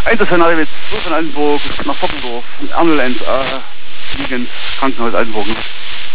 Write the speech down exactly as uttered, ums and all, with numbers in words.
Einsatzszenario jetzt von Altenburg nach Fockendorf, Ambulanz, äh, liegend, Krankenhaus Altenburg.